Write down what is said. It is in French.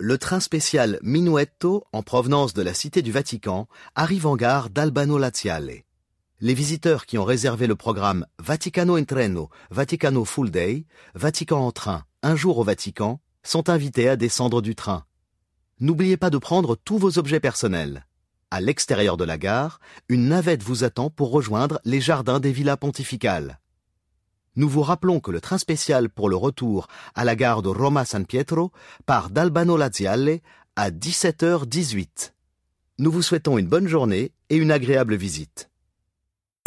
Le train spécial Minuetto, en provenance de la Cité du Vatican, arrive en gare d'Albano Laziale. Les visiteurs qui ont réservé le programme Vaticano in treno, Vaticano full day, Vatican en train, un jour au Vatican, sont invités à descendre du train. N'oubliez pas de prendre tous vos objets personnels. À l'extérieur de la gare, une navette vous attend pour rejoindre les jardins des villas pontificales. Nous vous rappelons que le train spécial pour le retour à la gare de Roma San Pietro part d'Albano Laziale à 17h18. Nous vous souhaitons une bonne journée et une agréable visite.